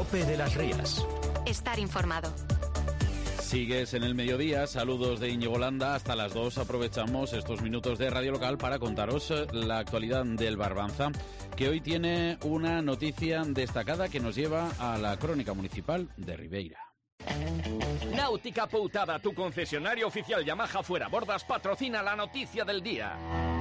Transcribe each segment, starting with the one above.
Cope de las Rías. Estar informado. Sigues en el mediodía, saludos de Íñigo Landa, hasta las 2 aprovechamos estos minutos de Radio Local para contaros la actualidad del Barbanza, que hoy tiene una noticia destacada que nos lleva a la crónica municipal de Ribeira. Náutica Poutada, tu concesionario oficial Yamaha Fuerabordas, patrocina la noticia del día.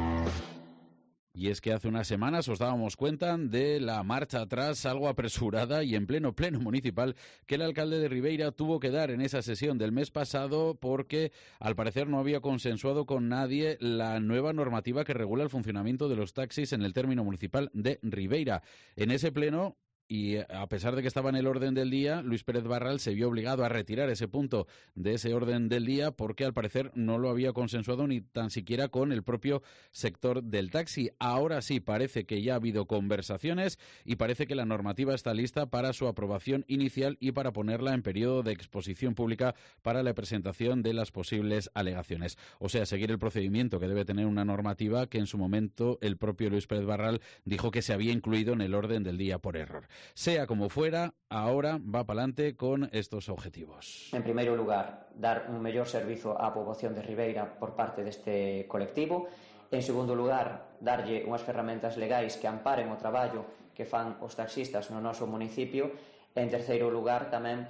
Y es que hace unas semanas os dábamos cuenta de la marcha atrás algo apresurada y en pleno municipal que el alcalde de Ribeira tuvo que dar en esa sesión del mes pasado porque al parecer no había consensuado con nadie la nueva normativa que regula el funcionamiento de los taxis en el término municipal de Ribeira. En ese pleno, y a pesar de que estaba en el orden del día, Luis Pérez Barral se vio obligado a retirar ese punto de ese orden del día porque al parecer no lo había consensuado ni tan siquiera con el propio sector del taxi. Ahora sí, parece que ya ha habido conversaciones y parece que la normativa está lista para su aprobación inicial y para ponerla en periodo de exposición pública para la presentación de las posibles alegaciones. O sea, seguir el procedimiento que debe tener una normativa que en su momento el propio Luis Pérez Barral dijo que se había incluido en el orden del día por error. Sea como fuera, ahora va para adelante con estos objetivos. En primeiro lugar, dar un mellor servizo á poboación de Ribeira por parte deste colectivo. En segundo lugar, darlle unhas ferramentas legais que amparen o traballo que fan os taxistas no noso municipio. En terceiro lugar, tamén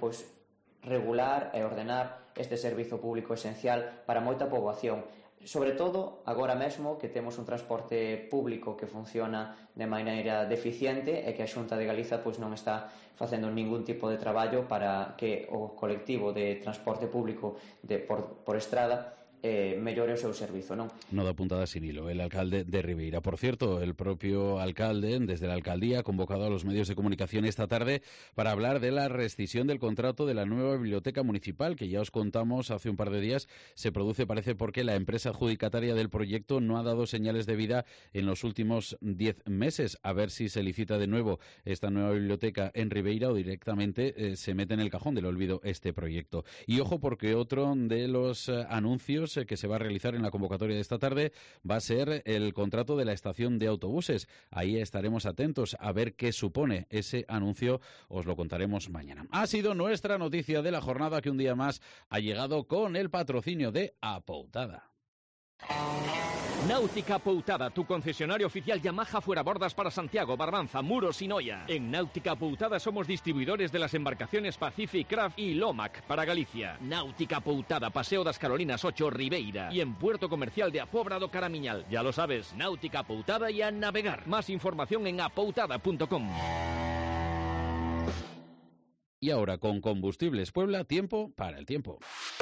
regular e ordenar este servizo público esencial para moita poboación. Sobre todo, agora mesmo que temos un transporte público que funciona de maneira deficiente e que a Xunta de Galiza non está facendo ningún tipo de traballo para que o colectivo de transporte público por estrada mellore o seu servizo, non? No da puntada sin hilo el alcalde de Ribeira. Por cierto, el propio alcalde, desde la alcaldía, ha convocado a los medios de comunicación esta tarde para hablar de la rescisión del contrato de la nueva biblioteca municipal, que ya os contamos hace un par de días, se produce, parece, porque la empresa adjudicataria del proyecto no ha dado señales de vida en los últimos 10 meses. A ver si se licita de nuevo esta nueva biblioteca en Ribeira o directamente se mete en el cajón del olvido este proyecto. Y ojo, porque otro de los anuncios que se va a realizar en la convocatoria de esta tarde va a ser el contrato de la estación de autobuses. Ahí estaremos atentos a ver qué supone ese anuncio, os lo contaremos mañana. Ha sido nuestra noticia de la jornada, que un día más ha llegado con el patrocinio de Apoutada. Náutica Poutada, tu concesionario oficial Yamaha Fuerabordas para Santiago, Barbanza, Muros y Noia. En Náutica Poutada somos distribuidores de las embarcaciones Pacific Craft y Lomac para Galicia. Náutica Poutada, Paseo das Carolinas 8, Ribeira. Y en Puerto Comercial de Apobra do Caramiñal. Ya lo sabes, Náutica Poutada y a navegar. Más información en apoutada.com. Y ahora, con Combustibles Puebla, tiempo para el tiempo.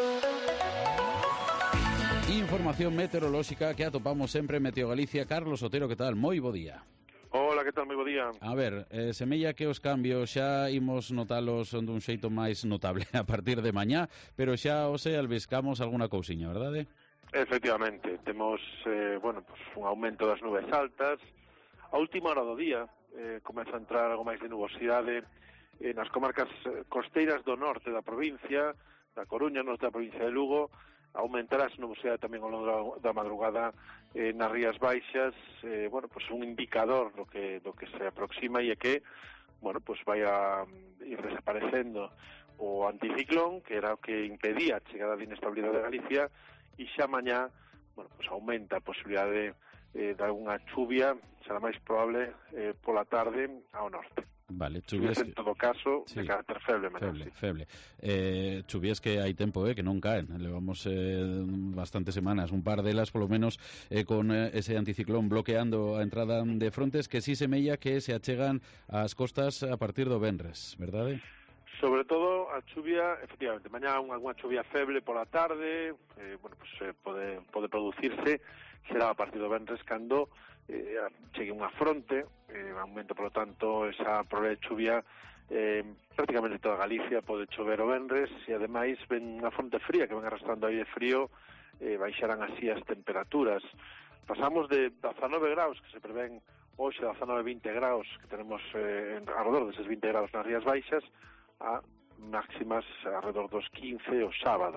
Información meteorolóxica que atopamos sempre en Meteo Galicia. Carlos Otero, que tal? Moi bo día. Hola, que tal? Moi bo día. A ver, semella que os cambios xa imos notalos dun xeito máis notable a partir de mañá, pero xa albiscamos alguna cousiña, verdade? Efectivamente, temos un aumento das nubes altas. A última hora do día comeza a entrar algo máis de nubosidade nas comarcas costeiras do norte da provincia, da Coruña, norte da provincia de Lugo. Aumentará a nubosidade tamén ao longo da madrugada nas Rías Baixas, un indicador do que se aproxima e é que, vai a ir desaparecendo o anticiclón, que era o que impedía a chegada de inestabilidade de Galicia, e xa mañá, aumenta a posibilidade de algunha chuvia, será máis probable pola tarde ao norte. Vale, chuvias en todo caso, sí, de carácter feble. Chuvias que hai tempo que non caen. Levamos bastantes semanas, un par delas polo menos, con ese anticiclón bloqueando a entrada de frontes que sí semella que se achegan ás costas a partir do venres, verdade? Sobre todo a chuvia, efectivamente, mañá unha chuvia feble pola tarde, pode producirse, será a partir do venres cando chegue unha fronte, aumenta, por lo tanto, esa probabilidade de chuvia prácticamente toda Galicia, pode chover o venres, e ademais ven unha fronte fría que ven arrastrando aire frío, baixarán así as temperaturas. Pasamos de 19 graus, que se prevén hoxe, 19-20 graus, que tenemos alrededor deses 20 graus nas Rías Baixas, a máximas alrededor dos 15 o sábado.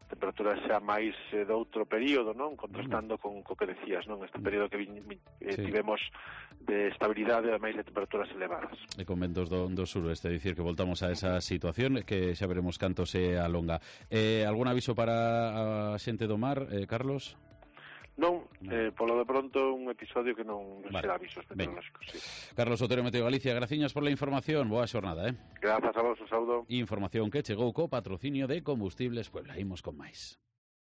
temperaturas xa máis de outro período, non? Contrastando con co que decías, non? Este período que tivemos de estabilidade e máis de temperaturas elevadas. E con ventos do suroeste, dicir que voltamos a esa situación que xa veremos canto se alonga. Algún aviso para a xente do mar, Carlos? Non, polo de pronto un episodio que non será avisos meteorolóxicos. Sí. Carlos Otero, Meteo Galicia, graciñas por la información. Boa xornada, Grazas a vos, un saúdo. Información que chegou co patrocinio de Combustibles Puebla. Imos con máis.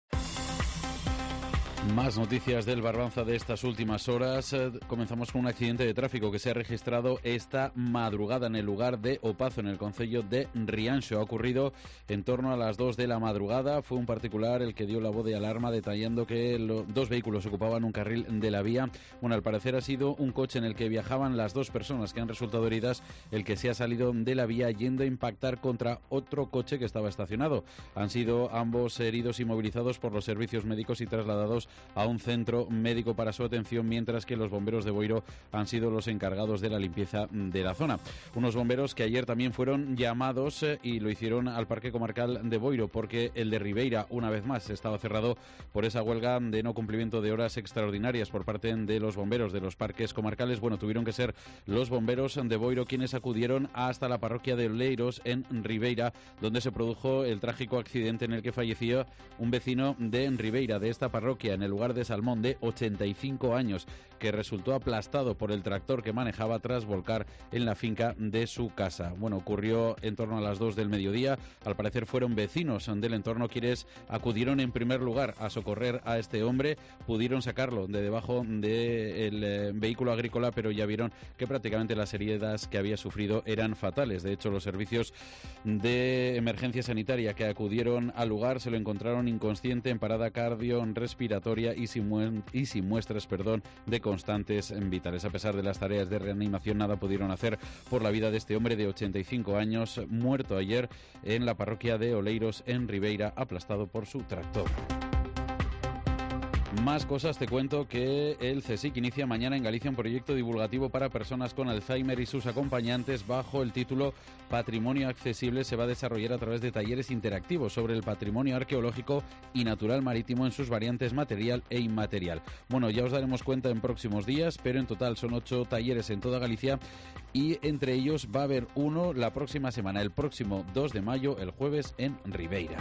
Más noticias del Barbanza de estas últimas horas. Comenzamos con un accidente de tráfico que se ha registrado esta madrugada en el lugar de Opazo, en el concello de Rianxo. Ha ocurrido en torno a las 2 de la madrugada. Fue un particular el que dio la voz de alarma detallando que dos vehículos ocupaban un carril de la vía. Bueno, al parecer ha sido un coche en el que viajaban las dos personas que han resultado heridas el que se ha salido de la vía yendo a impactar contra otro coche que estaba estacionado. Han sido ambos heridos y movilizados por los servicios médicos y trasladados a un centro médico para su atención, mientras que los bomberos de Boiro han sido los encargados de la limpieza de la zona. Unos bomberos que ayer también fueron llamados y lo hicieron al Parque Comarcal de Boiro, porque el de Ribeira, una vez más, estaba cerrado por esa huelga de no cumplimiento de horas extraordinarias por parte de los bomberos de los parques comarcales. Bueno, tuvieron que ser los bomberos de Boiro quienes acudieron hasta la parroquia de Oleiros, en Ribeira, donde se produjo el trágico accidente en el que falleció un vecino de Ribeira, de esta parroquia, en el lugar de Salmón, de 85 años, que resultó aplastado por el tractor que manejaba tras volcar en la finca de su casa. Bueno, ocurrió en torno a las 2 del mediodía. Al parecer fueron vecinos del entorno quienes acudieron en primer lugar a socorrer a este hombre. Pudieron sacarlo de debajo del vehículo agrícola, pero ya vieron que prácticamente las heridas que había sufrido eran fatales. De hecho, los servicios de emergencia sanitaria que acudieron al lugar se lo encontraron inconsciente, en parada cardiorrespiratoria y sin muestras de constantes vitales. A pesar de las tareas de reanimación, nada pudieron hacer por la vida de este hombre de 85 años, muerto ayer en la parroquia de Oleiros, en Ribeira, aplastado por su tractor. Más cosas, te cuento que el CSIC inicia mañana en Galicia un proyecto divulgativo para personas con Alzheimer y sus acompañantes bajo el título Patrimonio Accesible. Se va a desarrollar a través de talleres interactivos sobre el patrimonio arqueológico y natural marítimo en sus variantes material e inmaterial. Bueno, ya os daremos cuenta en próximos días, pero en total son 8 talleres en toda Galicia y entre ellos va a haber uno la próxima semana, el próximo 2 de mayo, el jueves, en Ribeira.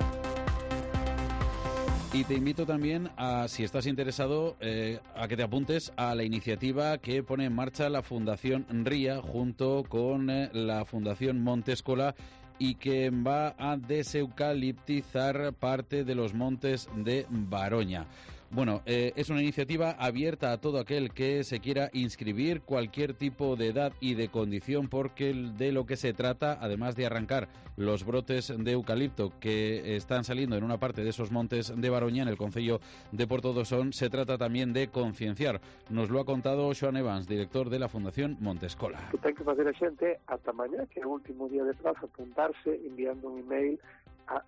Y te invito también a, si estás interesado, a que te apuntes a la iniciativa que pone en marcha la Fundación RIA junto con la Fundación Montescola y que va a deseucaliptizar parte de los montes de Baroña. Bueno, es una iniciativa abierta a todo aquel que se quiera inscribir, cualquier tipo de edad y de condición, porque de lo que se trata, además de arrancar los brotes de eucalipto que están saliendo en una parte de esos montes de Baroña, en el concello de Portodosón, se trata también de concienciar. Nos lo ha contado Xoan Evans, director de la Fundación Montescola. Que ten que facer a xente ata mañá, que é o último día de prazo, apuntarse enviando un email a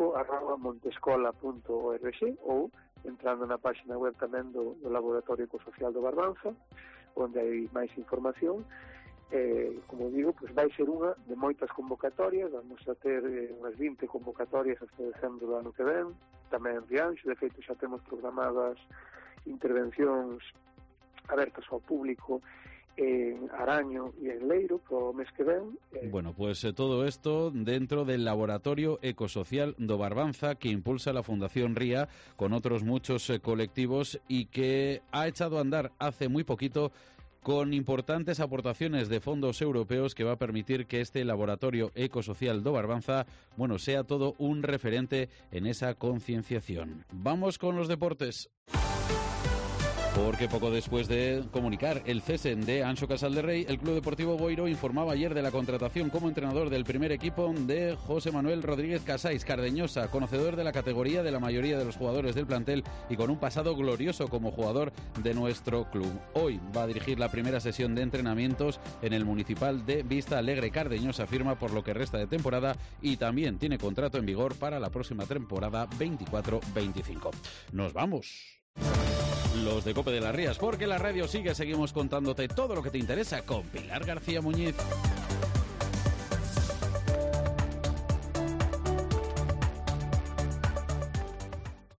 info@montescola.org ou entrando na página web tamén do Laboratorio Ecosocial do Barbanza, onde hai máis información. Como digo, pues vai ser unha de moitas convocatorias. Vamos a ter unhas 20 convocatorias hasta decembro do ano que ven, tamén en Rianxo. De feito, xa temos programadas intervencións abertas ao público en Araño y en Leiro pro mes que ven. Bueno, pues todo esto dentro del Laboratorio Ecosocial do Barbanza que impulsa la Fundación RIA con otros muchos colectivos y que ha echado a andar hace muy poquito con importantes aportaciones de fondos europeos que va a permitir que este Laboratorio Ecosocial do Barbanza, bueno, sea todo un referente en esa concienciación. Vamos con los deportes. Porque poco después de comunicar el cese de Anxo Casal-de-Rei, el Club Deportivo Boiro informaba ayer de la contratación como entrenador del primer equipo de José Manuel Rodríguez Casais, cardeñosa, conocedor de la categoría de la mayoría de los jugadores del plantel y con un pasado glorioso como jugador de nuestro club. Hoy va a dirigir la primera sesión de entrenamientos en el Municipal de Vista Alegre. Cardeñosa firma por lo que resta de temporada y también tiene contrato en vigor para la próxima temporada 24-25. ¡Nos vamos! Los de Cope de las Rías, porque la radio sigue, seguimos contándote todo lo que te interesa con Pilar García Muñiz.